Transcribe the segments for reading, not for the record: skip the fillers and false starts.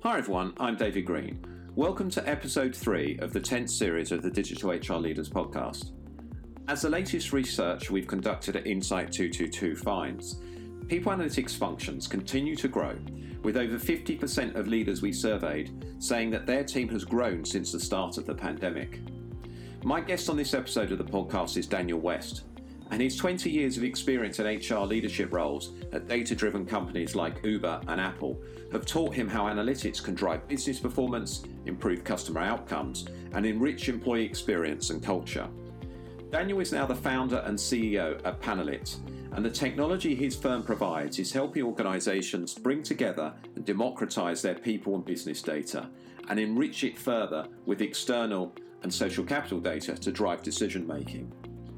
Hi everyone, I'm David Green. Welcome to episode 3 of the 10th series of the Digital HR Leaders podcast. As the latest research we've conducted at Insight 222 finds, people analytics functions continue to grow, with over 50% of leaders we surveyed saying that their team has grown since the start of the pandemic. My guest on this episode of the podcast is Daniel West, and his 20 years of experience in HR leadership roles at data-driven companies like Uber and Apple have taught him how analytics can drive business performance, improve customer outcomes, and enrich employee experience and culture. Daniel is now the founder and CEO at Panalyt, and the technology his firm provides is helping organisations bring together and democratise their people and business data, and enrich it further with external and social capital data to drive decision making.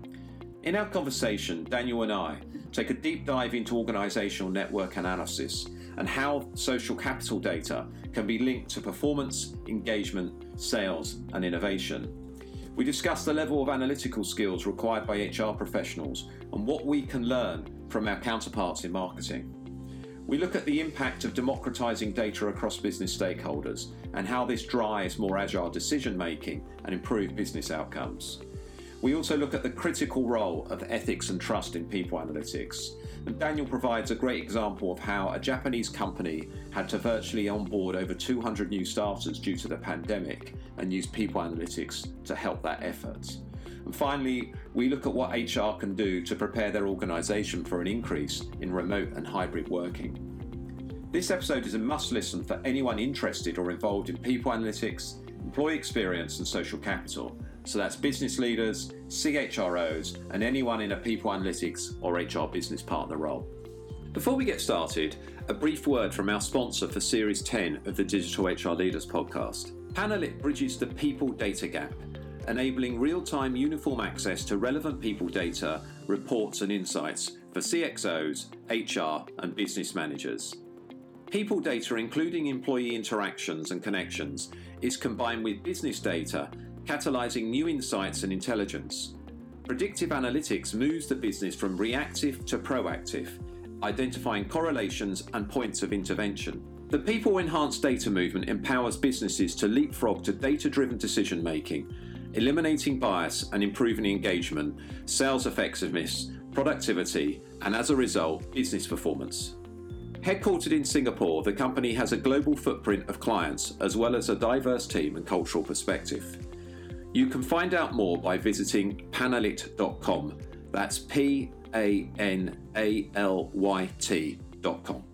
In our conversation, Daniel and I take a deep dive into organisational network analysis and how social capital data can be linked to performance, engagement, sales and innovation. We discuss the level of analytical skills required by HR professionals and what we can learn from our counterparts in marketing. We look at the impact of democratising data across business stakeholders and how this drives more agile decision making and improved business outcomes. We also look at the critical role of ethics and trust in people analytics. And Daniel provides a great example of how a Japanese company had to virtually onboard over 200 new starters due to the pandemic and use people analytics to help that effort. And finally, we look at what HR can do to prepare their organisation for an increase in remote and hybrid working. This episode is a must listen for anyone interested or involved in people analytics, employee experience and social capital. So that's business leaders, CHROs, and anyone in a people analytics or HR business partner role. Before we get started, a brief word from our sponsor for Series 10 of the Digital HR Leaders podcast. Panalyt bridges the people data gap, enabling real-time uniform access to relevant people data, reports and insights for CXOs, HR and business managers. People data, including employee interactions and connections, is combined with business data, catalyzing new insights and intelligence. Predictive analytics moves the business from reactive to proactive, identifying correlations and points of intervention. The people-enhanced data movement empowers businesses to leapfrog to data-driven decision-making, eliminating bias and improving engagement, sales effectiveness, productivity, and as a result, business performance. Headquartered in Singapore, the company has a global footprint of clients as well as a diverse team and cultural perspective. You can find out more by visiting panalyt.com. That's PANALYT.com.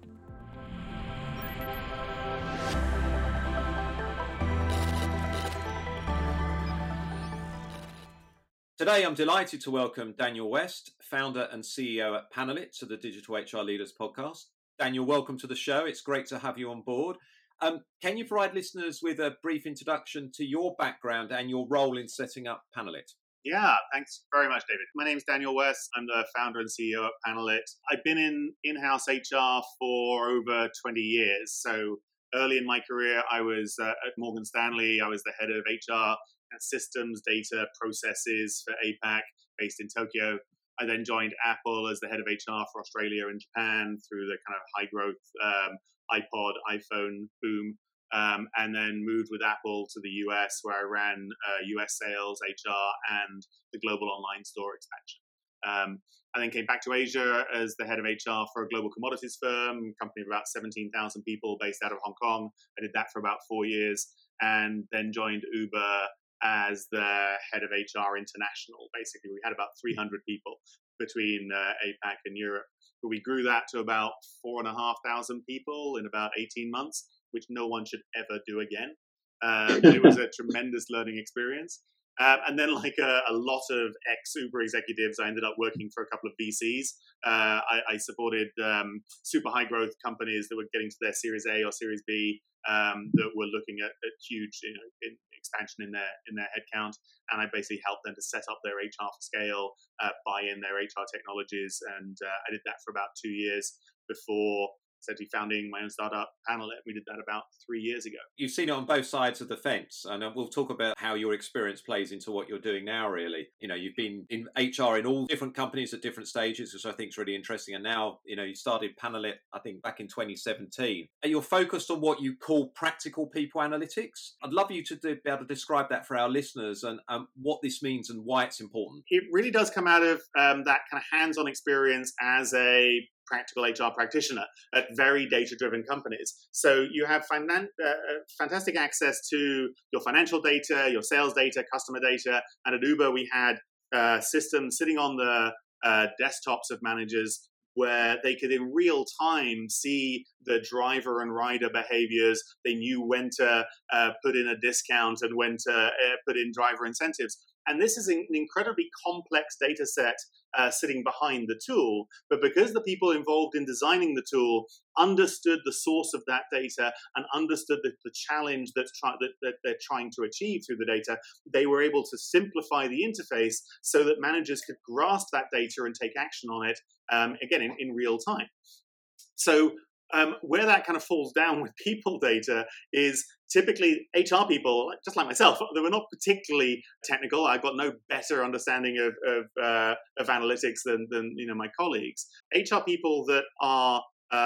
Today, I'm delighted to welcome Daniel West, founder and CEO at Panalyt, to the Digital HR Leaders podcast. Daniel, welcome to the show. It's great to have you on board. Can you provide listeners with a brief introduction to your background and your role in setting up Panalyt? Yeah, thanks very much, David. My name's Daniel West. I'm the founder and CEO at Panalyt. I've been in in-house HR for over 20 years. So early in my career, I was at Morgan Stanley. I was the head of HR and systems, data, processes for APAC, based in Tokyo. I then joined Apple as the head of HR for Australia and Japan through the kind of high growth iPod, iPhone boom, and then moved with Apple to the US, where I ran US sales, HR, and the global online store expansion. I then came back to Asia as the head of HR for a global commodities firm, a company of about 17,000 people based out of Hong Kong. I did that for about 4 years, and then joined Uber as the head of HR international. Basically, we had about 300 people between APAC and Europe. But we grew that to about 4,500 people in about 18 months, which no one should ever do again. It was a tremendous learning experience. And then, like a lot of ex-Uber executives, I ended up working for a couple of VCs. I supported super high growth companies that were getting to their Series A or Series B, that were looking at huge expansion in their headcount. And I basically helped them to set up their HR for scale, buy in their HR technologies. And I did that for about 2 years before essentially founding my own startup, Panalyt. We did that about 3 years ago. You've seen it on both sides of the fence, and we'll talk about how your experience plays into what you're doing now, really. You've been in HR in all different companies at different stages, which I think is really interesting. And now, you started Panalyt, I think, back in 2017. And you're focused on what you call practical people analytics. I'd love you to be able to describe that for our listeners and what this means and why it's important. It really does come out of that kind of hands-on experience as a practical HR practitioner at very data-driven companies. So you have fantastic access to your financial data, your sales data, customer data. And at Uber, we had systems sitting on the desktops of managers where they could in real time see the driver and rider behaviors. They knew when to put in a discount and when to put in driver incentives. And this is an incredibly complex data set sitting behind the tool. But because the people involved in designing the tool understood the source of that data and understood the challenge that they're trying to achieve through the data, they were able to simplify the interface so that managers could grasp that data and take action on it, again, in real time. So where that kind of falls down with people data is typically HR people, just like myself, they were not particularly technical. I've got no better understanding of analytics than my colleagues. HR people that are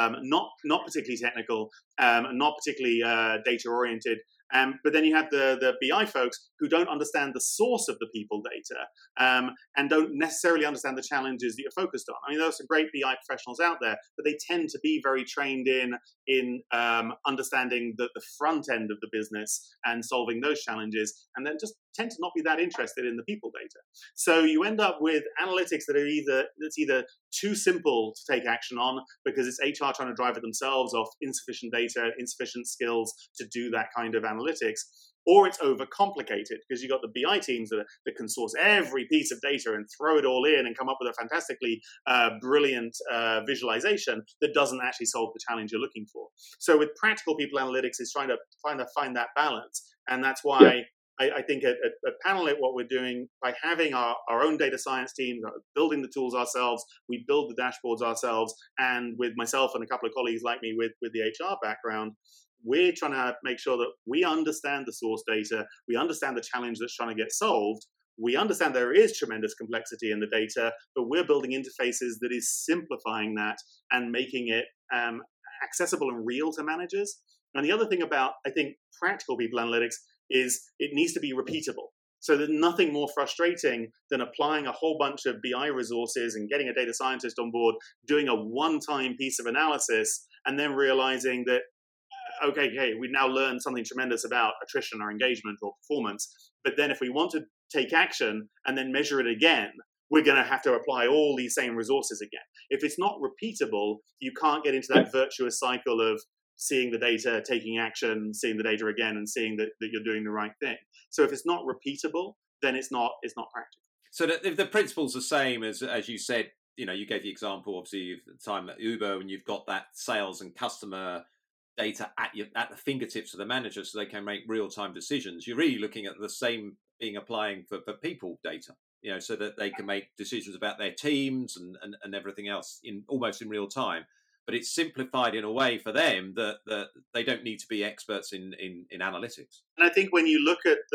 not particularly technical, not particularly data oriented. But then you have the BI folks who don't understand the source of the people data and don't necessarily understand the challenges that you're focused on. I mean, there are some great BI professionals out there, but they tend to be very trained in understanding the front end of the business and solving those challenges, and then just tend to not be that interested in the people data. So you end up with analytics that are either too simple to take action on because it's HR trying to drive it themselves off insufficient data, insufficient skills to do that kind of analytics, or it's overcomplicated because you've got the BI teams that can source every piece of data and throw it all in and come up with a fantastically brilliant visualization that doesn't actually solve the challenge you're looking for. So with practical people analytics, is trying to find that balance. And that's why I think at Panalyt, what we're doing by having our own data science team, building the tools ourselves, we build the dashboards ourselves, and with myself and a couple of colleagues like me with the HR background, we're trying to make sure that we understand the source data, we understand the challenge that's trying to get solved, we understand there is tremendous complexity in the data, but we're building interfaces that is simplifying that and making it accessible and real to managers. And the other thing about, I think, practical people analytics is it needs to be repeatable. So there's nothing more frustrating than applying a whole bunch of BI resources and getting a data scientist on board, doing a one-time piece of analysis, and then realizing that, okay, we now learned something tremendous about attrition or engagement or performance. But then if we want to take action and then measure it again, we're going to have to apply all these same resources again. If it's not repeatable, you can't get into that virtuous cycle of seeing the data, taking action, seeing the data again, and seeing that you're doing the right thing. So if it's not repeatable, then it's not practical. So the principle's the same as you said. You gave the example, obviously, of the time at Uber, and you've got that sales and customer data at the fingertips of the manager, so they can make real-time decisions. You're really looking at the same being applying for people data, so that they can make decisions about their teams and everything else almost in real time. But it's simplified in a way for them that they don't need to be experts in analytics. And I think when you look at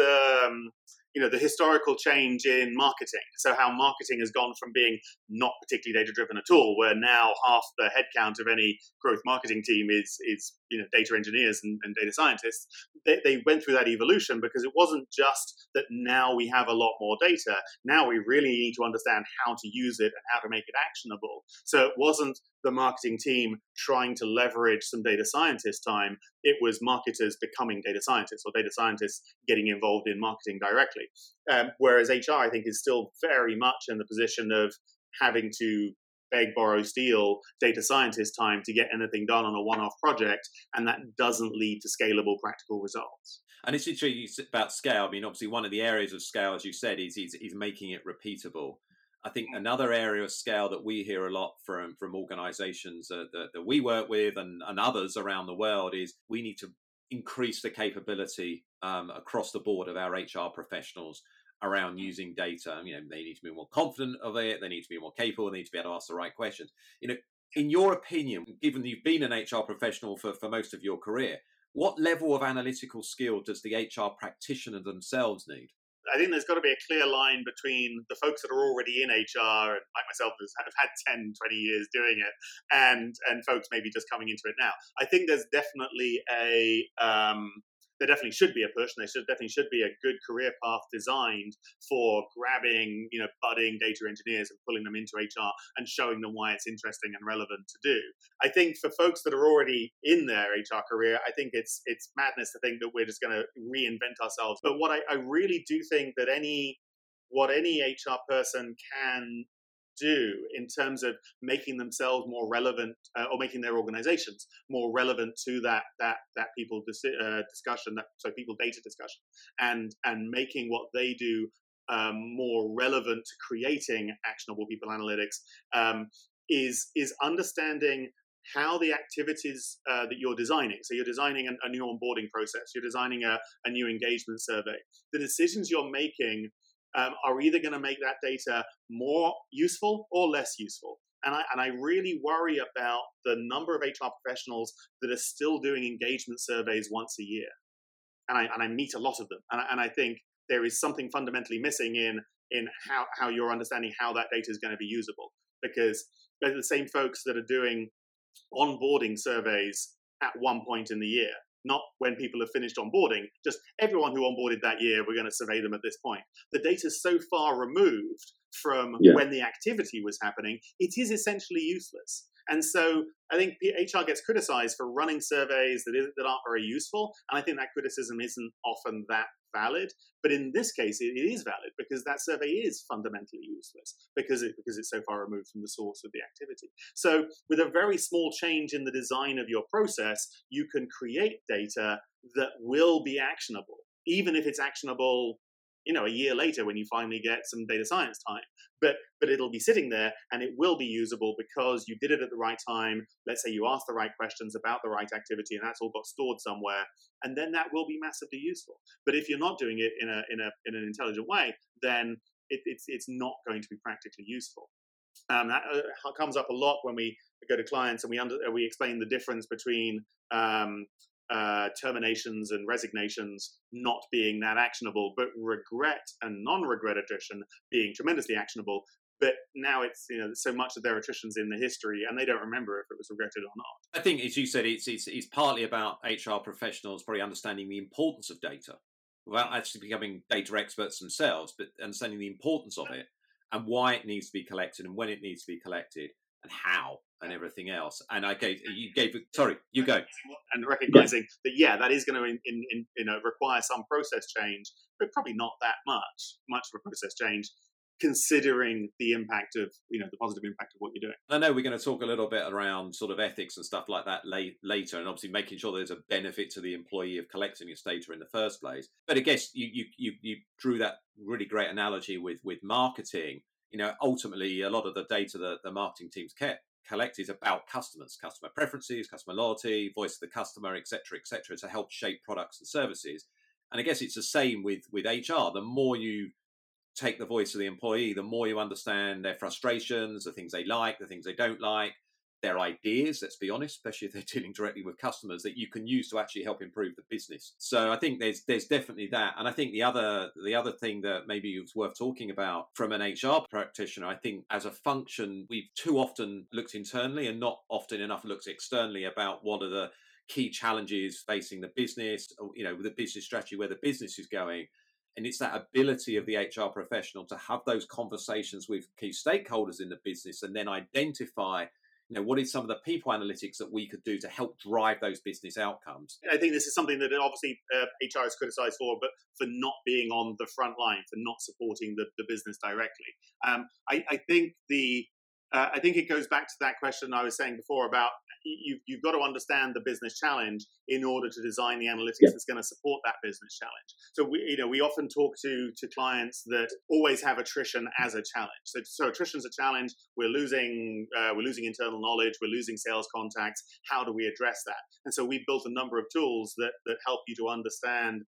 the historical change in marketing, so how marketing has gone from being not particularly data-driven at all, where now half the headcount of any growth marketing team is data engineers and data scientists. They went through that evolution because it wasn't just that now we have a lot more data. Now we really need to understand how to use it and how to make it actionable. So it wasn't the marketing team trying to leverage some data scientist time. It was marketers becoming data scientists or data scientists getting involved in marketing directly. Whereas HR, I think, is still very much in the position of having to beg, borrow, steal data scientist time to get anything done on a one-off project, and that doesn't lead to scalable, practical results. And it's actually about scale. I mean, obviously, one of the areas of scale, as you said, is making it repeatable. I think another area of scale that we hear a lot from organizations that we work with and others around the world is we need to increase the capability across the board of our HR professionals around using data. They need to be more confident of it. They need to be more capable. They need to be able to ask the right questions. In your opinion, given you've been an HR professional for most of your career, what level of analytical skill does the HR practitioner themselves need? I think there's got to be a clear line between the folks that are already in HR, and like myself, have had 10, 20 years doing it, and folks maybe just coming into it now. I think there's definitely there definitely should be a push, and there definitely should be a good career path designed for grabbing, budding data engineers and pulling them into HR and showing them why it's interesting and relevant to do. I think for folks that are already in their HR career, I think it's madness to think that we're just going to reinvent ourselves. But what I really do think that what any HR person can do in terms of making themselves more relevant or making their organizations more relevant to that people discussion, people data discussion, and making what they do more relevant to creating actionable people analytics, is understanding how the activities that you're designing. So you're designing a new onboarding process, you're designing a new engagement survey. The decisions you're making are either going to make that data more useful or less useful. And I really worry about the number of HR professionals that are still doing engagement surveys once a year. And I meet a lot of them. And I think there is something fundamentally missing in how you're understanding how that data is going to be usable. Because they're the same folks that are doing onboarding surveys at one point in the year. Not when people have finished onboarding, just everyone who onboarded that year, we're going to survey them at this point. The data's so far removed from when the activity was happening, it is essentially useless. And so I think HR gets criticized for running surveys that aren't very useful. And I think that criticism isn't often that valid. But in this case, it is valid because that survey is fundamentally useless because it's so far removed from the source of the activity. So with a very small change in the design of your process, you can create data that will be actionable, even if it's actionable a year later when you finally get some data science time. But it'll be sitting there and it will be usable because you did it at the right time. Let's say you asked the right questions about the right activity and that's all got stored somewhere. And then that will be massively useful. But if you're not doing it in an intelligent way, then it's not going to be practically useful. That comes up a lot when we go to clients and we explain the difference between terminations and resignations not being that actionable, but regret and non-regret attrition being tremendously actionable. But now it's so much of their attrition's in the history, and they don't remember if it was regretted or not. I think, as you said, it's partly about HR professionals probably understanding the importance of data, without actually becoming data experts themselves, but understanding the importance of it and why it needs to be collected and when it needs to be collected and how and everything else. And you go. And recognizing that is going to require some process change, but probably not that much of a process change, considering the impact of the positive impact of what you're doing. I know we're going to talk a little bit around sort of ethics and stuff like that later, and obviously making sure there's a benefit to the employee of collecting this data in the first place. But I guess you drew that really great analogy with marketing. Ultimately, a lot of the data that the marketing teams collect is about customer preferences, customer loyalty, voice of the customer, et cetera, to help shape products and services. And I guess it's the same with HR. The more you take the voice of the employee, the more you understand their frustrations, the things they like, the things they don't like, their ideas, let's be honest, especially if they're dealing directly with customers, that you can use to actually help improve the business. So I think there's definitely that. And I think the other thing that maybe is worth talking about from an HR practitioner, I think as a function, we've too often looked internally and not often enough looked externally about what are the key challenges facing the business, with the business strategy, where the business is going. And it's that ability of the HR professional to have those conversations with key stakeholders in the business and then identify what is some of the people analytics that we could do to help drive those business outcomes? I think this is something that obviously HR is criticized for, but for not being on the front line, for not supporting the business directly. I think it goes back to that question I was saying before about you've got to understand the business challenge in order to design the analytics Yeah. that's going to support that business challenge. So we often talk to clients that always have attrition as a challenge. So attrition's a challenge. We're losing internal knowledge. We're losing sales contacts. How do we address that? And so we built a number of tools that help you to understand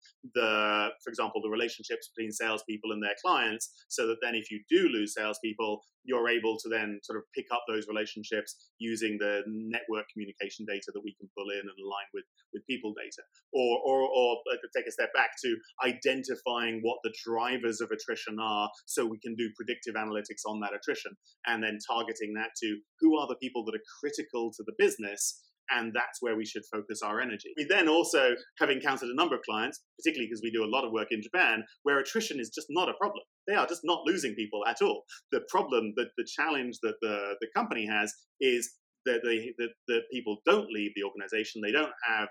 for example, the relationships between salespeople and their clients, so that then if you do lose salespeople, you're able to then sort of pick up those relationships using the network communication data that we can pull in and align with people data, or take a step back to identifying what the drivers of attrition are, so we can do predictive analytics on that attrition, and then targeting that to who are the people that are critical to the business. And that's where we should focus our energy. We then also have encountered a number of clients, particularly because we do a lot of work in Japan, where attrition is just not a problem. They are just not losing people at all. The problem, the challenge that the company has is that the people don't leave the organization. They don't have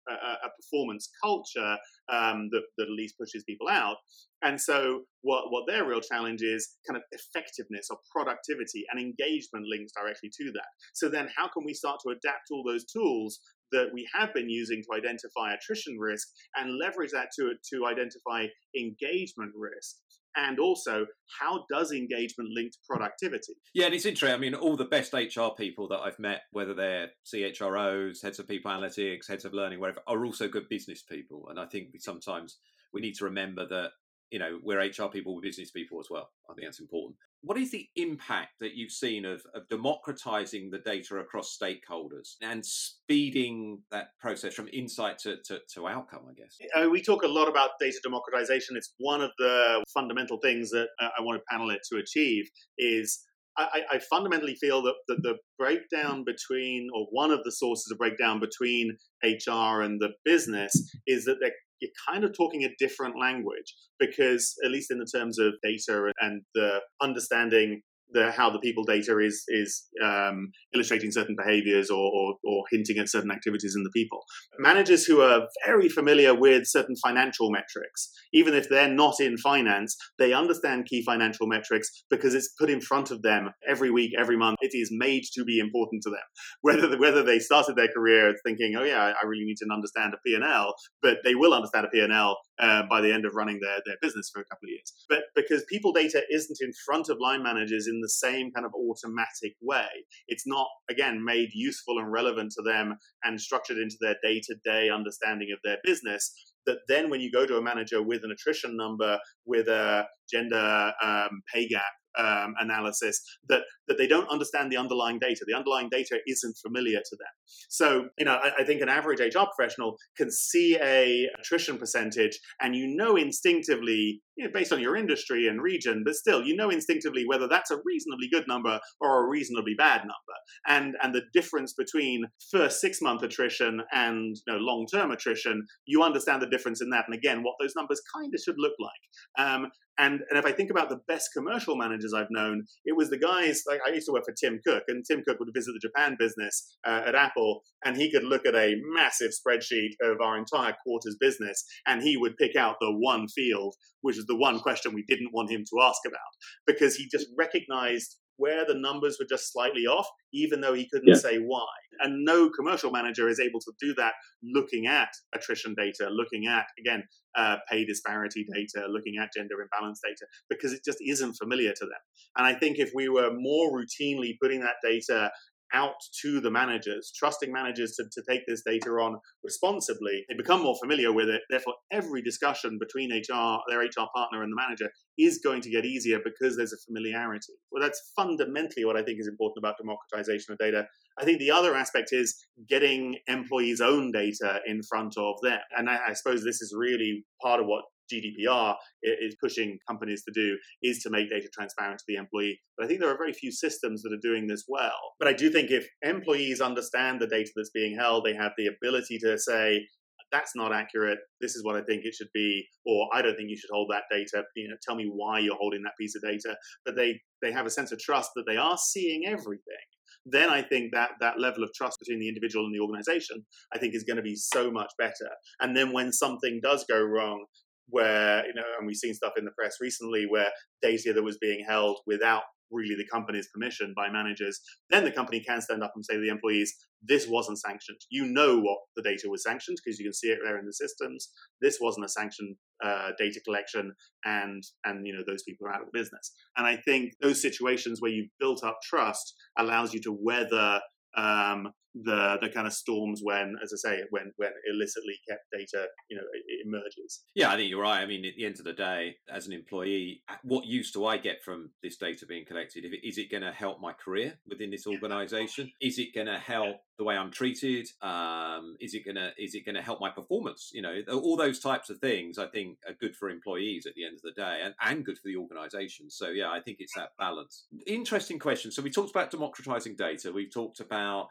a performance culture that at least pushes people out. And so what their real challenge is kind of effectiveness or productivity, and engagement links directly to that. So then how can we start to adapt all those tools that we have been using to identify attrition risk and leverage that to identify engagement risk? And also, how does engagement link to productivity? Yeah, and it's interesting. I mean, all the best HR people that I've met, whether they're CHROs, heads of people analytics, heads of learning, whatever, are also good business people. And I think sometimes we need to remember that, we're HR people, we're business people as well. I think that's important. What is the impact that you've seen of democratizing the data across stakeholders and speeding that process from insight to outcome, I guess? We talk a lot about data democratization. It's one of the fundamental things that I wanted Panalyt to achieve. Is I fundamentally feel that the breakdown between, or one of the sources of breakdown between HR and the business, is that you're kind of talking a different language, because at least in the terms of data and the understanding how the people data is illustrating certain behaviors or hinting at certain activities in the people. Managers who are very familiar with certain financial metrics, even if they're not in finance, they understand key financial metrics because it's put in front of them every week, every month. It is made to be important to them. Whether they started their career thinking, oh yeah, I really need to understand a P&L, but they will understand a P&L by the end of running their business for a couple of years. But because people data isn't in front of line managers in the same kind of automatic way, it's not, again, made useful and relevant to them and structured into their day-to-day understanding of their business, that then when you go to a manager with an attrition number, with a gender pay gap analysis, that they don't understand the underlying data. The underlying data isn't familiar to them. So, I think an average HR professional can see a attrition percentage, and instinctively, based on your industry and region, but still, instinctively whether that's a reasonably good number or a reasonably bad number. And the difference between first 6-month attrition and long-term attrition, you understand the difference in that. And again, what those numbers kind of should look like. And if I think about the best commercial managers I've known, it was the guys, like I used to work for Tim Cook, and Tim Cook would visit the Japan business at Apple, and he could look at a massive spreadsheet of our entire quarter's business, and he would pick out the one field, which is the one question we didn't want him to ask about, because he just recognized where the numbers were just slightly off, even though he couldn't say why. And no commercial manager is able to do that looking at attrition data, looking at, again, pay disparity data, looking at gender imbalance data, because it just isn't familiar to them. And I think if we were more routinely putting that data out to the managers, trusting managers to take this data on responsibly, they become more familiar with it. Therefore, every discussion between their HR partner and the manager is going to get easier because there's a familiarity. Well, that's fundamentally what I think is important about democratization of data. I think the other aspect is getting employees' own data in front of them. And I suppose this is really part of what GDPR is pushing companies to do, is to make data transparent to the employee. But I think there are very few systems that are doing this well. But I do think if employees understand the data that's being held, they have the ability to say, that's not accurate, this is what I think it should be, or I don't think you should hold that data, tell me why you're holding that piece of data. But they have a sense of trust that they are seeing everything. Then I think that level of trust between the individual and the organization, I think, is going to be so much better. And then when something does go wrong, where, and we've seen stuff in the press recently where data that was being held without really the company's permission by managers, then the company can stand up and say to the employees, this wasn't sanctioned. You know what the data was sanctioned because you can see it there in the systems. This wasn't a sanctioned data collection, and those people are out of the business. And I think those situations where you've built up trust allows you to weather the kind of storms when, as I say, when illicitly kept data, it emerges. Yeah, I think you're right. I mean, at the end of the day, as an employee, what use do I get from this data being collected? Is it going to help my career within this organization? Is it going to help the way I'm treated? Is it going to help my performance? All those types of things I think are good for employees at the end of the day, and good for the organization. So yeah, I think it's that balance. Interesting question. So we talked about democratizing data. We've talked about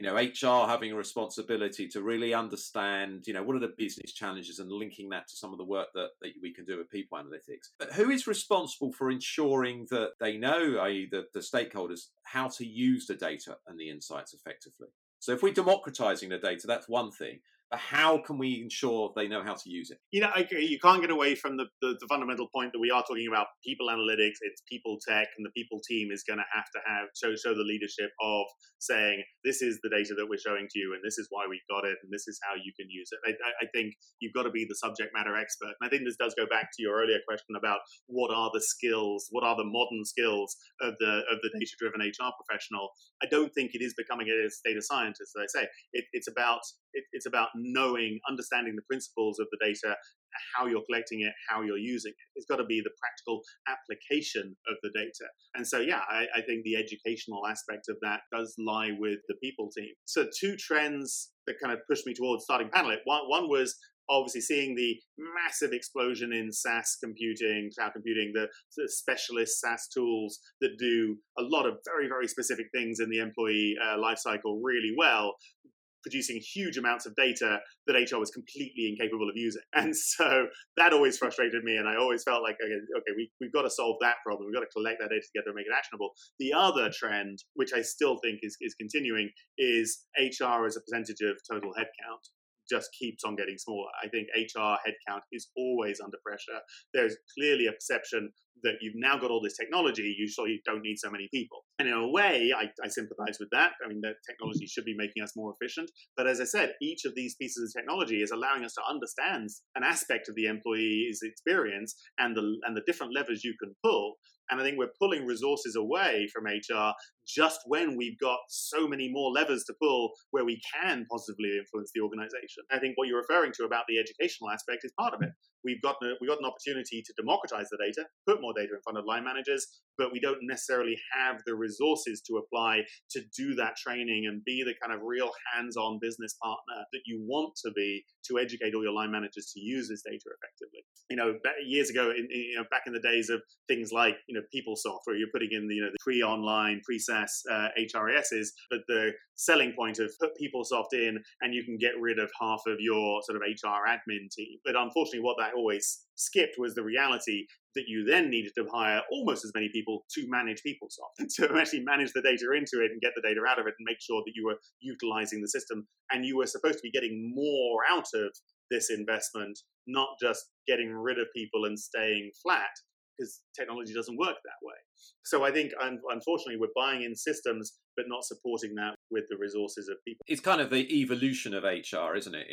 HR having a responsibility to really understand, what are the business challenges and linking that to some of the work that we can do with people analytics. But who is responsible for ensuring that they know, i.e. the stakeholders, how to use the data and the insights effectively? So if we're democratizing the data, that's one thing. But how can we ensure they know how to use it? You can't get away from the fundamental point that we are talking about people analytics. It's people tech, and the people team is going to have show the leadership of saying, this is the data that we're showing to you, and this is why we got it, and this is how you can use it. I think you've got to be the subject matter expert. And I think this does go back to your earlier question about what are the skills, what are the modern skills of the data-driven HR professional. I don't think it is becoming a data scientist, as I say. It's about understanding the principles of the data, how you're collecting it, how you're using it. It's got to be the practical application of the data. And so, yeah, I think the educational aspect of that does lie with the people team. So two trends that kind of pushed me towards starting Panalyt. One was obviously seeing the massive explosion in SaaS computing, cloud computing, the specialist SaaS tools that do a lot of very, very specific things in the employee lifecycle really well, producing huge amounts of data that HR was completely incapable of using. And so that always frustrated me. And I always felt like, okay, we've got to solve that problem. We've got to collect that data together and make it actionable. The other trend, which I still think is continuing, is HR as a percentage of total headcount just keeps on getting smaller. I think HR headcount is always under pressure. There's clearly a perception that you've now got all this technology, you don't need so many people. And in a way, I sympathize with that. I mean, the technology should be making us more efficient. But as I said, each of these pieces of technology is allowing us to understand an aspect of the employee's experience and the different levers you can pull. And I think we're pulling resources away from HR just when we've got so many more levers to pull where we can positively influence the organization. I think what you're referring to about the educational aspect is part of it. We've got an opportunity to democratize the data, put more data in front of line managers, but we don't necessarily have the resources to apply to do that training and be the kind of real hands-on business partner that you want to be to educate all your line managers to use this data effectively. Years ago, back in the days of things like PeopleSoft, where you're putting in the pre-online, pre-SaaS HRISs, but the selling point of put PeopleSoft in and you can get rid of half of your sort of HR admin team. But unfortunately, what that always skipped was the reality that you then needed to hire almost as many people to manage PeopleSoft, to actually manage the data into it and get the data out of it and make sure that you were utilizing the system. And you were supposed to be getting more out of this investment, not just getting rid of people and staying flat, because technology doesn't work that way. So I think, unfortunately, we're buying in systems, but not supporting that with the resources of people. It's kind of the evolution of HR, isn't it?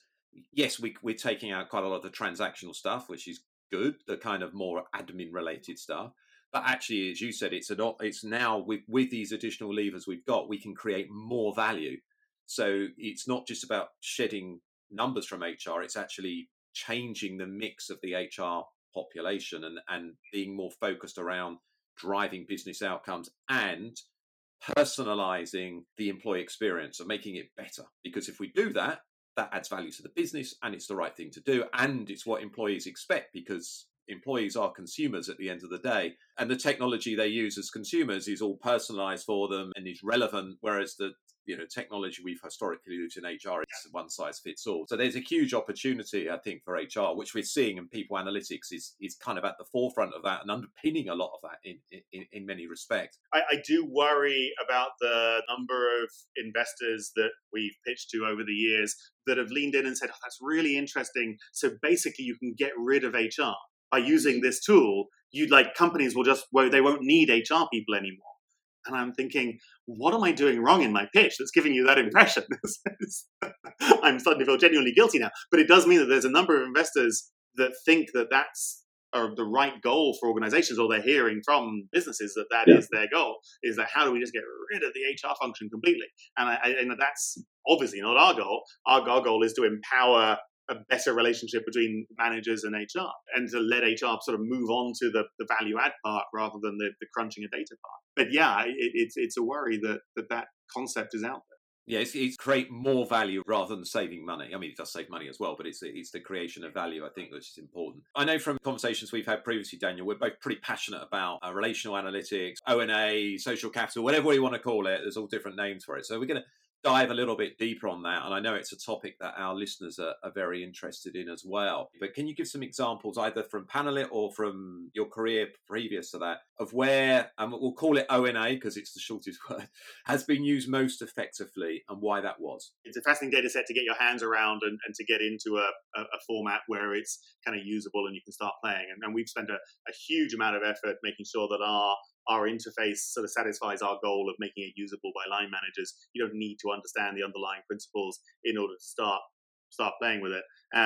Yes, we're taking out quite a lot of the transactional stuff, which is good, the kind of more admin related stuff. But actually, as you said, it's now with these additional levers we've got, we can create more value. So it's not just about shedding numbers from HR, it's actually changing the mix of the HR population and being more focused around driving business outcomes and personalizing the employee experience and making it better. Because if we do that, that adds value to the business and it's the right thing to do. And it's what employees expect, because employees are consumers at the end of the day. And the technology they use as consumers is all personalized for them and is relevant, whereas the technology we've historically used in HR is one size fits all. So there's a huge opportunity, I think, for HR, which we're seeing, and people analytics is kind of at the forefront of that and underpinning a lot of that in many respects. I do worry about the number of investors that we've pitched to over the years that have leaned in and said, oh, that's really interesting. So basically you can get rid of HR by using this tool. companies they won't need HR people anymore. And I'm thinking, what am I doing wrong in my pitch that's giving you that impression? I'm starting to feel genuinely guilty now. But it does mean that there's a number of investors that think that that's the right goal for organizations, or they're hearing from businesses that is their goal, is that how do we just get rid of the HR function completely? And that's obviously not our goal. Our goal is to empower a better relationship between managers and HR, and to let HR sort of move on to the value add part rather than the crunching of data part. But yeah, it's a worry that concept is out there. Yeah, it's create more value rather than saving money. I mean, it does save money as well, but it's the creation of value, I think, which is important. I know from conversations we've had previously, Daniel, we're both pretty passionate about relational analytics, O&A, social capital, whatever you want to call it. There's all different names for it. So we're going to dive a little bit deeper on that. And I know it's a topic that our listeners are very interested in as well. But can you give some examples, either from Panalyt or from your career previous to that, of where, and we'll call it O&A because it's the shortest word, has been used most effectively and why that was? It's a fascinating data set to get your hands around and to get into a format where it's kind of usable and you can start playing. And we've spent a huge amount of effort making sure that our interface sort of satisfies our goal of making it usable by line managers. You don't need to understand the underlying principles in order to start playing with it.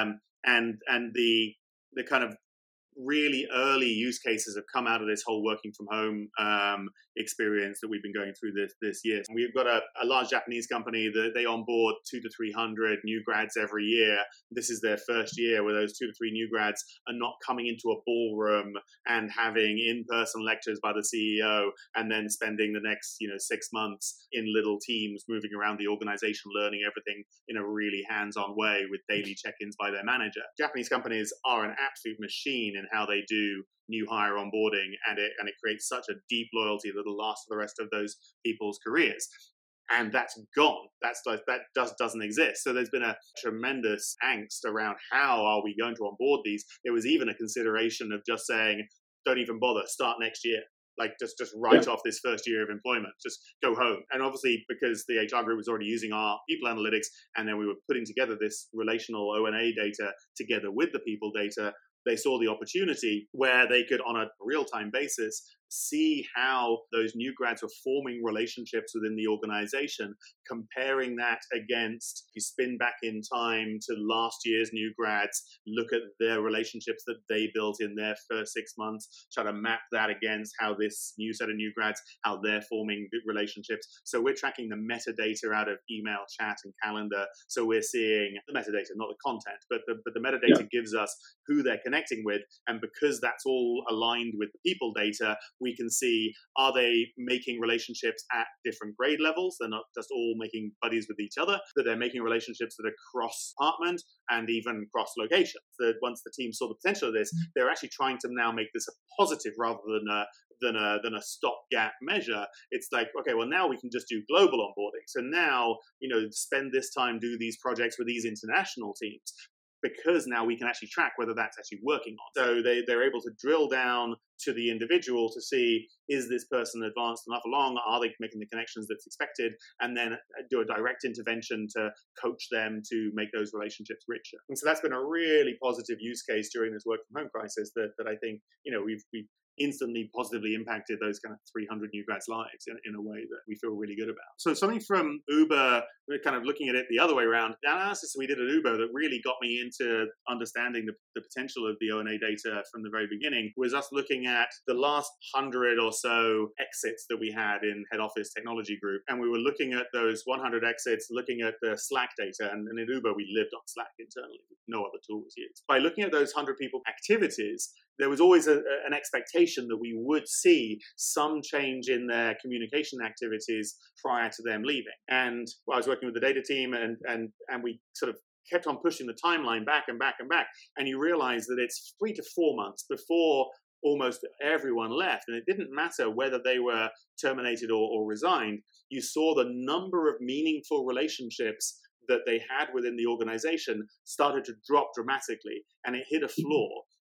And the kind of really early use cases have come out of this whole working from home experience that we've been going through this year. And we've got a large Japanese company that they onboard 200 to 300 new grads every year. This is their first year where those 2 to 3 new grads are not coming into a ballroom and having in-person lectures by the CEO and then spending the next 6 months in little teams moving around the organization, learning everything in a really hands-on way with daily check-ins by their manager. Japanese companies are an absolute machine in how they do new hire onboarding, and it creates such a deep loyalty that will last for the rest of those people's careers. And that's gone. That doesn't exist. So there's been a tremendous angst around how are we going to onboard these. There was even a consideration of just saying, don't even bother, start next year. Like just write off this first year of employment, just go home. And obviously, because the HR group was already using our people analytics, and then we were putting together this relational O&A data together with the people data, they saw the opportunity where they could, on a real-time basis, see how those new grads were forming relationships within the organization, comparing that against, you spin back in time to last year's new grads, look at their relationships that they built in their first 6 months, try to map that against how this new set of new grads, how they're forming relationships. So we're tracking the metadata out of email, chat, and calendar. So we're seeing the metadata, not the content, but the metadata gives us who they're connecting with. And because that's all aligned with the people data, we can see, are they making relationships at different grade levels? They're not just all making buddies with each other, that they're making relationships that are cross-department and even cross-location. So once the team saw the potential of this, they're actually trying to now make this a positive rather than a stopgap measure. It's like, okay, well, now we can just do global onboarding. So now, spend this time, do these projects with these international teams, because now we can actually track whether that's actually working on. So they're able to drill down to the individual to see, is this person advanced enough along? Are they making the connections that's expected? And then do a direct intervention to coach them to make those relationships richer. And so that's been a really positive use case during this work from home crisis that I think, we've instantly positively impacted those kind of 300 new grads' lives in a way that we feel really good about. So something from Uber, we're kind of looking at it the other way around. The analysis we did at Uber that really got me into understanding the potential of the O&A data from the very beginning was us looking at the last 100 or so exits that we had in head office technology group. And we were looking at those 100 exits, looking at the Slack data. And in Uber, we lived on Slack internally. No other tool was used. By looking at those 100 people activities, there was always an expectation that we would see some change in their communication activities prior to them leaving. And I was working with the data team, and we sort of kept on pushing the timeline back and back and back. And you realize that it's 3 to 4 months before almost everyone left. And it didn't matter whether they were terminated or resigned. You saw the number of meaningful relationships that they had within the organization started to drop dramatically, and it hit a floor.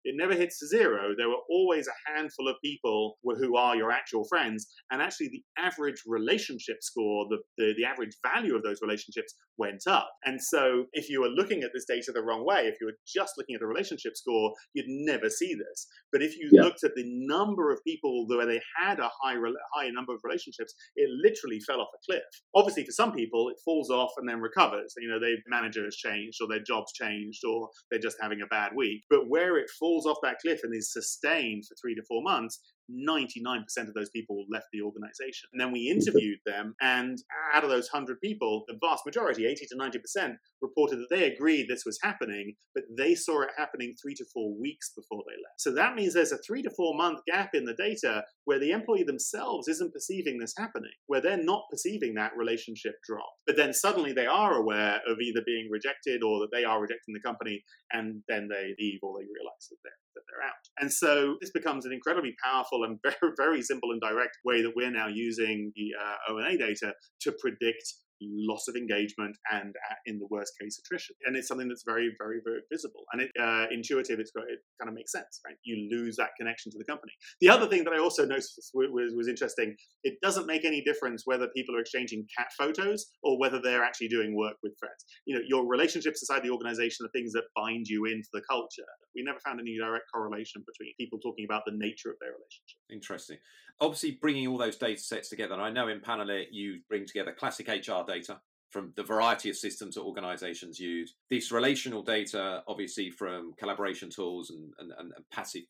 it never hits zero. There were always a handful of people who are your actual friends. And actually, the average relationship score, the average value of those relationships went up. And so if you were looking at this data the wrong way, if you were just looking at the relationship score, you'd never see this. But if you looked at the number of people where they had a high number of relationships, it literally fell off a cliff. Obviously, for some people, it falls off and then recovers. Their manager has changed, or their job's changed, or they're just having a bad week. But where it falls off that cliff and is sustained for 3 to 4 months, 99% of those people left the organization. And then we interviewed them, and out of those 100 people, the vast majority, 80 to 90%, reported that they agreed this was happening, but they saw it happening 3 to 4 weeks before they left. So that means there's a 3 to 4 month gap in the data where the employee themselves isn't perceiving this happening, where they're not perceiving that relationship drop. But then suddenly they are aware of either being rejected or that they are rejecting the company, and then they leave or they realize that they're out. And so this becomes an incredibly powerful and very, very simple and direct way that we're now using the O&A data to predict loss of engagement and, in the worst case, attrition. And it's something that's very, very, very visible. And intuitive, it kind of makes sense, right? You lose that connection to the company. The other thing that I also noticed was interesting, it doesn't make any difference whether people are exchanging cat photos or whether they're actually doing work with friends. Your relationships inside the organization are things that bind you into the culture. We never found any direct correlation between people talking about the nature of their relationship. Interesting. Obviously, bringing all those data sets together, and I know in Panalyt you bring together classic HR data from the variety of systems that organizations use, this relational data, obviously from collaboration tools and passive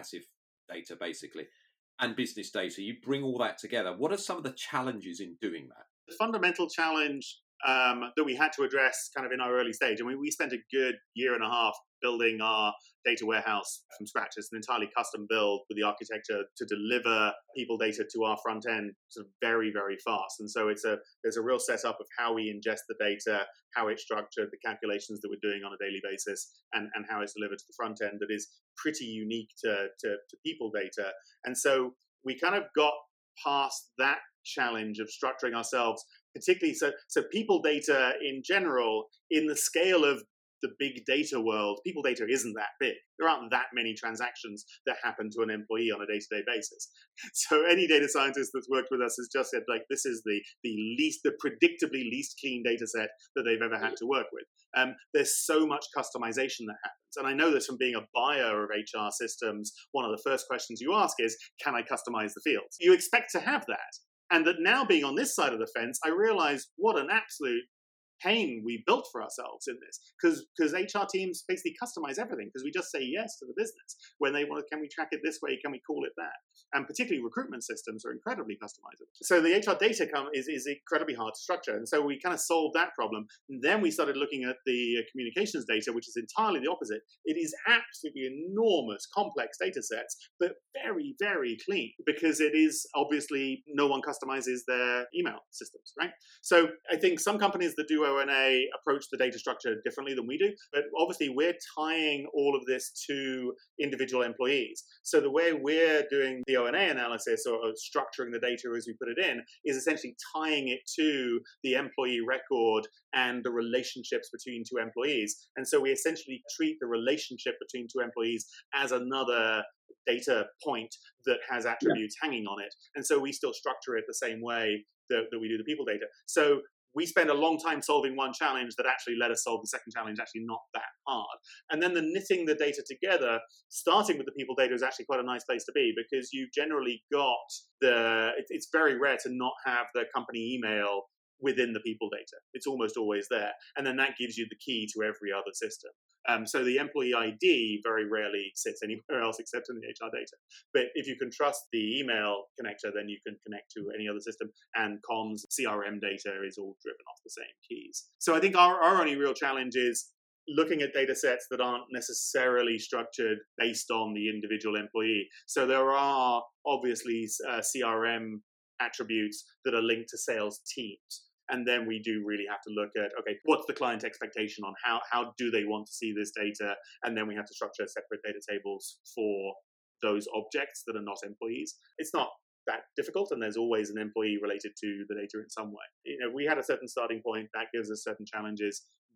data, basically, and business data. You bring all that together. What are some of the challenges in doing that? The fundamental challenge that we had to address kind of in our early stage. I mean, we spent a good year and a half building our data warehouse from scratch. It's an entirely custom build with the architecture to deliver people data to our front end sort of very, very fast. And so there's a real setup of how we ingest the data, how it's structured, the calculations that we're doing on a daily basis, and how it's delivered to the front end that is pretty unique to people data. And so we kind of got past that challenge of structuring ourselves, particularly so people data in general, in the scale of the big data world, people data isn't that big. There aren't that many transactions that happen to an employee on a day-to-day basis. So any data scientist that's worked with us has just said, like, this is the predictably least clean data set that they've ever had to work with. There's so much customization that happens. And I know this from being a buyer of HR systems, one of the first questions you ask is, can I customize the fields? You expect to have that. And that now being on this side of the fence, I realize what an absolute pain we built for ourselves in this, because HR teams basically customize everything because we just say yes to the business when they want. Can we track it this way? Can we call it that? And particularly recruitment systems are incredibly customizable. So the HR data is incredibly hard to structure, and so we kind of solved that problem. And then we started looking at the communications data, which is entirely the opposite. It is absolutely enormous, complex data sets, but very, very clean because it is obviously no one customizes their email systems, right? So I think some companies that do O&A approach the data structure differently than we do, but obviously we're tying all of this to individual employees. So the way we're doing the O&A analysis or structuring the data as we put it in is essentially tying it to the employee record and the relationships between two employees. And so we essentially treat the relationship between two employees as another data point that has attributes hanging on it. And so we still structure it the same way that we do the people data. So we spent a long time solving one challenge that actually let us solve the second challenge actually not that hard. And then the knitting the data together, starting with the people data, is actually quite a nice place to be because you've generally got it's very rare to not have the company email within the people data. It's almost always there. And then that gives you the key to every other system. So the employee ID very rarely sits anywhere else except in the HR data. But if you can trust the email connector, then you can connect to any other system. And comms, CRM data is all driven off the same keys. So I think our only real challenge is looking at data sets that aren't necessarily structured based on the individual employee. So there are obviously CRM attributes that are linked to sales teams. And then we do really have to look at, okay, what's the client expectation on how do they want to see this data? And then we have to structure separate data tables for those objects that are not employees. It's not that difficult, and there's always an employee related to the data in some way. We had a certain starting point that gives us certain challenges, but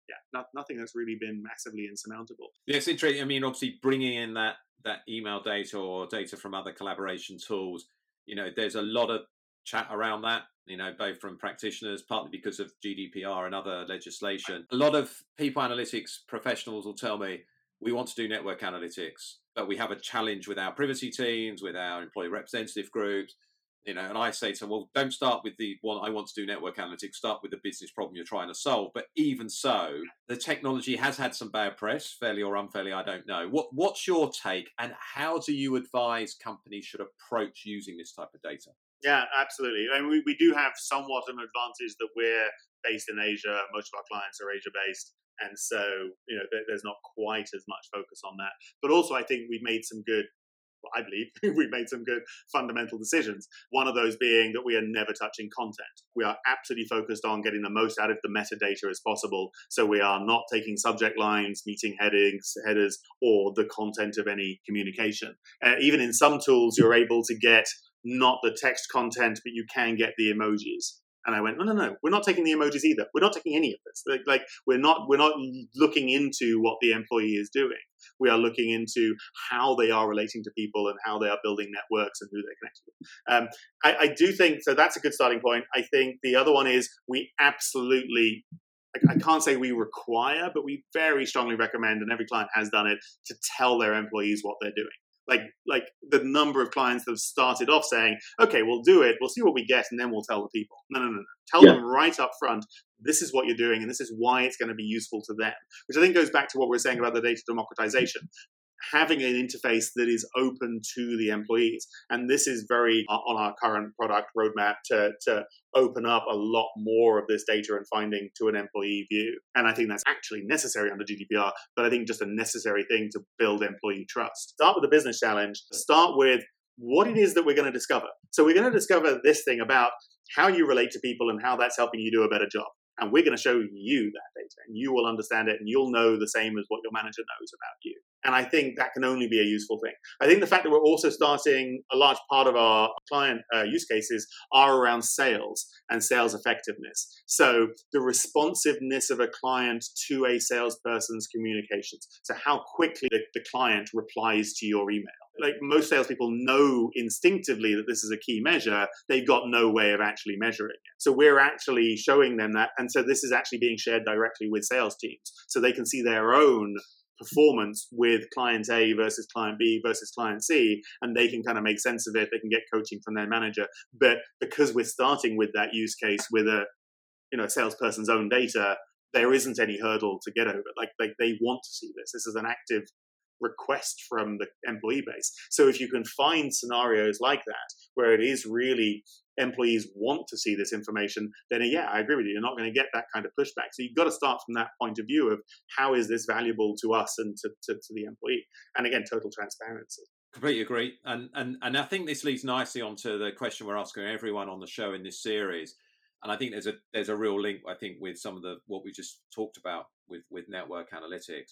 nothing that's really been massively insurmountable. Yeah, it's interesting. I mean, obviously bringing in that email data or data from other collaboration tools, there's a lot of chat around that, both from practitioners, partly because of GDPR and other legislation. A lot of people analytics professionals will tell me, we want to do network analytics, but we have a challenge with our privacy teams, with our employee representative groups, and I say to them, well, don't start with the one, I want to do network analytics, start with the business problem you're trying to solve. But even so, the technology has had some bad press, fairly or unfairly, I don't know. What's your take, and how do you advise companies should approach using this type of data? Yeah, absolutely. And we do have somewhat of an advantage that we're based in Asia. Most of our clients are Asia-based. And so, there's not quite as much focus on that. But also, I think we've made some good, I believe we've made some good fundamental decisions. One of those being that we are never touching content. We are absolutely focused on getting the most out of the metadata as possible. So we are not taking subject lines, meeting headers, or the content of any communication. Even in some tools, you're able to get not the text content, but you can get the emojis. And I went, no, we're not taking the emojis either. We're not taking any of this. Like we're not looking into what the employee is doing. We are looking into how they are relating to people and how they are building networks and who they're connected with. I do think, so that's a good starting point. I think the other one is we absolutely, I can't say we require, but we very strongly recommend, and every client has done it, to tell their employees what they're doing. Like the number of clients that have started off saying, okay, we'll do it, we'll see what we get, and then we'll tell the people. No. Tell them right up front, this is what you're doing, and this is why it's going to be useful to them. Which I think goes back to what we were saying about the data democratization. Having an interface that is open to the employees. And this is very on our current product roadmap to open up a lot more of this data and finding to an employee view. And I think that's actually necessary under GDPR, but I think just a necessary thing to build employee trust. Start with the business challenge. Start with what it is that we're going to discover. So we're going to discover this thing about how you relate to people and how that's helping you do a better job. And we're going to show you that data, and you will understand it, and you'll know the same as what your manager knows about you. And I think that can only be a useful thing. I think the fact that we're also starting, a large part of our client use cases are around sales and sales effectiveness. So the responsiveness of a client to a salesperson's communications. So how quickly the client replies to your email. Like most salespeople know instinctively that this is a key measure, they've got no way of actually measuring it. So we're actually showing them that. And so this is actually being shared directly with sales teams. So they can see their own performance with client A versus client B versus client C, and they can kind of make sense of it. They can get coaching from their manager. But because we're starting with that use case with a salesperson's own data, there isn't any hurdle to get over. Like they want to see this. This is an active request from the employee base. So if you can find scenarios like that where it is really employees want to see this information, then I agree with you. You're not going to get that kind of pushback. So you've got to start from that point of view of how is this valuable to us and to the employee. And again, total transparency. Completely agree. And I think this leads nicely onto the question we're asking everyone on the show in this series. And I think there's a real link, I think, with some of what we just talked about with network analytics.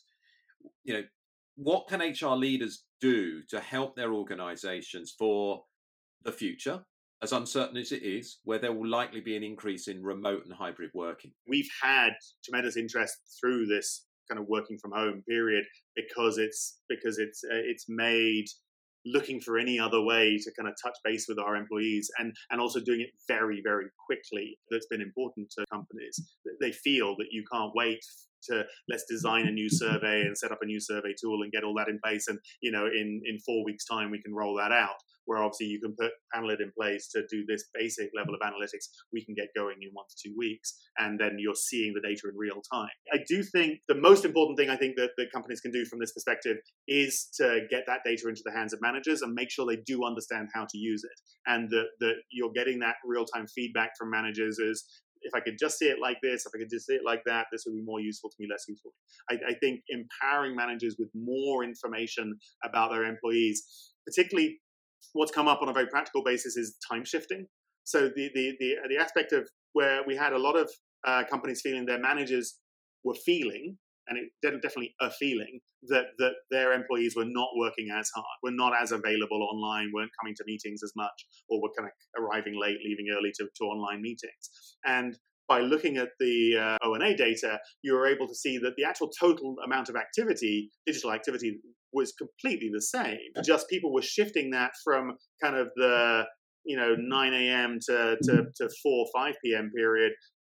What can HR leaders do to help their organizations for the future, as uncertain as it is, where there will likely be an increase in remote and hybrid working? We've had tremendous interest through this kind of working from home period because it's made looking for any other way to kind of touch base with our employees and also doing it very, very quickly. That's been important to companies. They feel that you can't wait to let's design a new survey and set up a new survey tool and get all that in place. And, in 4 weeks' time, we can roll that out, where obviously you can put Panalyt in place to do this basic level of analytics. We can get going in 1 to 2 weeks, and then you're seeing the data in real time. I do think the most important thing I think that companies can do from this perspective is to get that data into the hands of managers and make sure they do understand how to use it, and that you're getting that real-time feedback from managers is, if I could just see it like this, if I could just see it like that, this would be more useful to me, less useful. I think empowering managers with more information about their employees, particularly what's come up on a very practical basis is time shifting. So the aspect of where we had a lot of companies feeling their managers were feeling, and it definitely a feeling, that their employees were not working as hard, were not as available online, weren't coming to meetings as much, or were kind of arriving late, leaving early to online meetings. And by looking at the O&A data, you were able to see that the actual total amount of activity, digital activity, was completely the same. Just people were shifting that from kind of the 9 a.m. to 4, 5 p.m. period,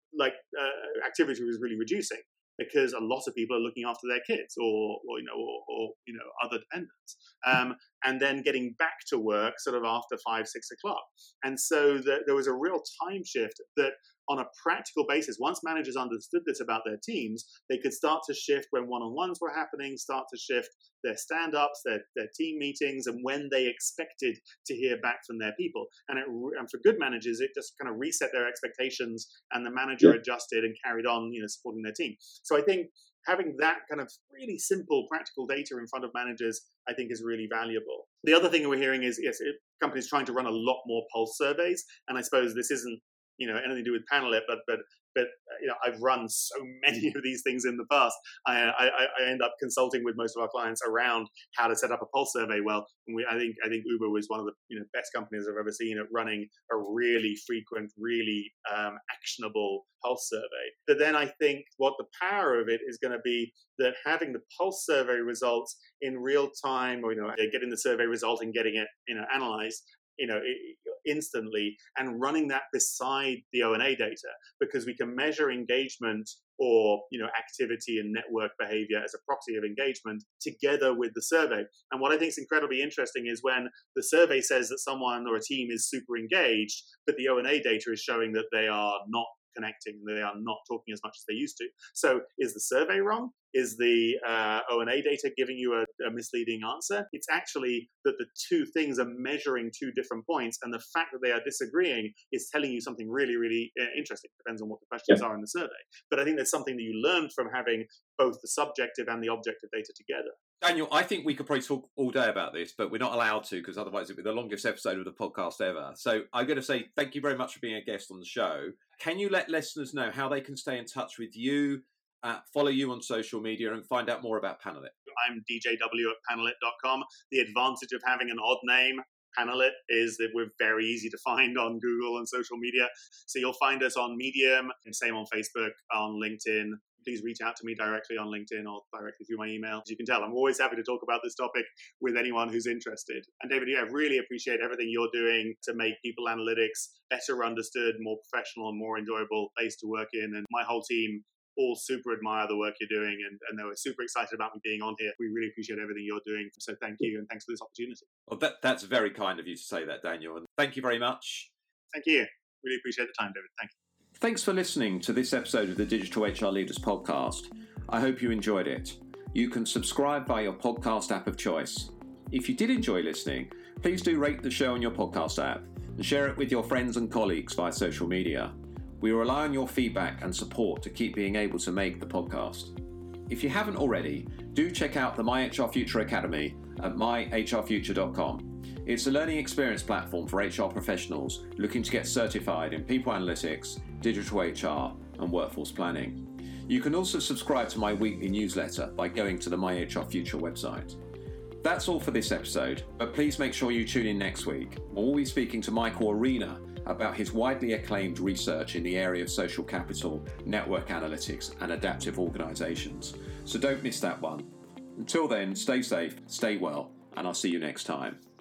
activity was really reducing because a lot of people are looking after their kids or other dependents, and then getting back to work sort of after 5, 6 o'clock. And so there was a real time shift that, on a practical basis, once managers understood this about their teams, they could start to shift when one-on-ones were happening, start to shift their stand-ups, their team meetings, and when they expected to hear back from their people. And for good managers, it just kind of reset their expectations, and the manager adjusted and carried on, supporting their team. So I think having that kind of really simple, practical data in front of managers, I think, is really valuable. The other thing we're hearing is companies trying to run a lot more pulse surveys, and I suppose this isn't anything to do with Panalyt, but I've run so many of these things in the past. I end up consulting with most of our clients around how to set up a pulse survey well. And I think Uber was one of the best companies I've ever seen at running a really frequent, really actionable pulse survey. But then I think what the power of it is going to be that having the pulse survey results in real time, or getting the survey result and getting it analyzed instantly, and running that beside the O&A data, because we can measure engagement or activity and network behavior as a proxy of engagement together with the survey. And what I think is incredibly interesting is when the survey says that someone or a team is super engaged, but the O&A data is showing that they are not connecting, they are not talking as much as they used to. So is the survey wrong? Is the O&A data giving you a misleading answer? It's actually that the two things are measuring two different points, and the fact that they are disagreeing is telling you something really, really interesting. Depends on what the questions are in the survey. But I think there's something that you learn from having both the subjective and the objective data together. Daniel, I think we could probably talk all day about this, but we're not allowed to, because otherwise it would be the longest episode of the podcast ever. So I'm going to say thank you very much for being a guest on the show. Can you let listeners know how they can stay in touch with you, follow you on social media, and find out more about Panalyt? I'm djw@panalyt.com. The advantage of having an odd name, Panalyt, is that we're very easy to find on Google and social media. So you'll find us on Medium, and same on Facebook, on LinkedIn. Please reach out to me directly on LinkedIn or directly through my email. As you can tell, I'm always happy to talk about this topic with anyone who's interested. And David, I really appreciate everything you're doing to make people analytics better understood, more professional, and more enjoyable place to work in. And my whole team all super admire the work you're doing, and they were super excited about me being on here. We really appreciate everything you're doing. So thank you, and thanks for this opportunity. Well, that's very kind of you to say that, Daniel. And thank you very much. Thank you. Really appreciate the time, David. Thank you. Thanks for listening to this episode of the Digital HR Leaders podcast. I hope you enjoyed it. You can subscribe via your podcast app of choice. If you did enjoy listening, please do rate the show on your podcast app and share it with your friends and colleagues via social media. We rely on your feedback and support to keep being able to make the podcast. If you haven't already, do check out the My HR Future Academy at myhrfuture.com. It's a learning experience platform for HR professionals looking to get certified in people analytics, digital HR, and workforce planning. You can also subscribe to my weekly newsletter by going to the My HR Future website. That's all for this episode, but please make sure you tune in next week. We'll be speaking to Michael Arena about his widely acclaimed research in the area of social capital, network analytics, and adaptive organizations. So don't miss that one. Until then, stay safe, stay well, and I'll see you next time.